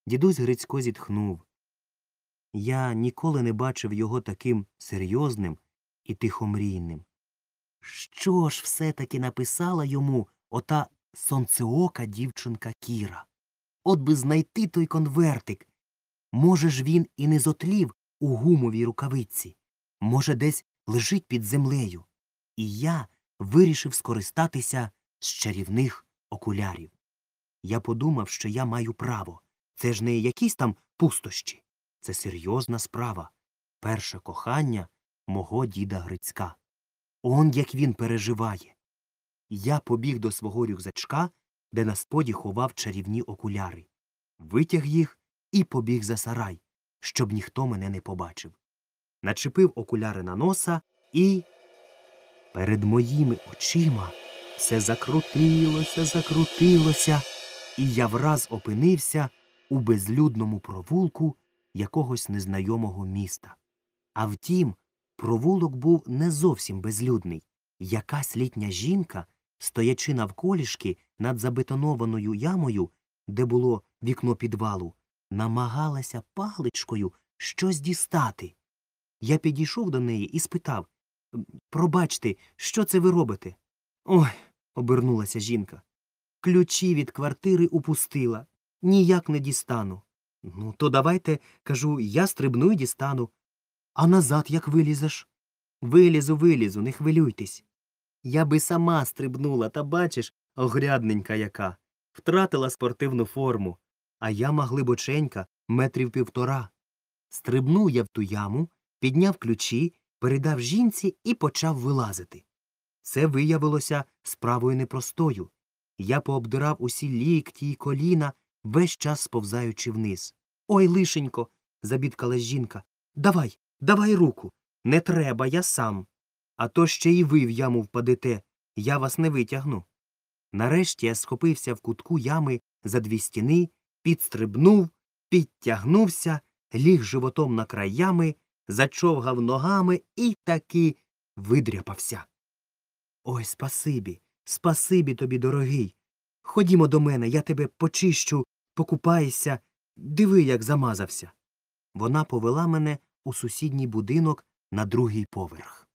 Дідусь Грицько зітхнув. Я ніколи не бачив його таким серйозним і тихомрійним. Що ж все-таки написала йому ота сонцеока дівчинка Кіра? От би знайти той конвертик. Може ж він і не зотлів у гумовій рукавиці. Може, десь лежить під землею. І я вирішив скористатися з чарівних окулярів. Я подумав, що я маю право. Це ж не якісь там пустощі. Це серйозна справа. Перше кохання мого діда Грицька. Он як він переживає. Я побіг до свого рюкзачка, де на споді ховав чарівні окуляри. Витяг їх і побіг за сарай, щоб ніхто мене не побачив. Начепив окуляри на носа і... Перед моїми очима все закрутилося, і я враз опинився у безлюдному провулку якогось незнайомого міста. А втім, провулок був не зовсім безлюдний. Якась літня жінка, стоячи навколішки над забетонованою ямою, де було вікно підвалу, намагалася паличкою щось дістати. Я підійшов до неї і спитав: «Пробачте, що це ви робите?» «Ой», – обернулася жінка, – «ключі від квартири упустила. Ніяк не дістану». «Ну, то давайте, – кажу, – я стрибну і дістану». «А назад як вилізеш?» Вилізу, не хвилюйтесь». Я би сама стрибнула, та бачиш, огрядненька яка. Втратила спортивну форму, а яма глибоченька, 1,5 метри. Стрибнув я в ту яму, підняв ключі, передав жінці і почав вилазити. Це виявилося справою непростою. Я пообдирав усі лікті й коліна, весь час сповзаючи вниз. «Ой, лишенько», – забідкалась жінка, – давай руку. «Не треба, я сам. А то ще і ви в яму впадете, я вас не витягну». Нарешті я схопився в кутку ями за 2 стіни, підстрибнув, підтягнувся, ліг животом на край ями, зачовгав ногами і таки видряпався. «Ой, спасибі тобі, дорогий. Ходімо до мене, я тебе почищу, покупаєшся, диви, як замазався». Вона повела мене у сусідній будинок на 2-й поверх.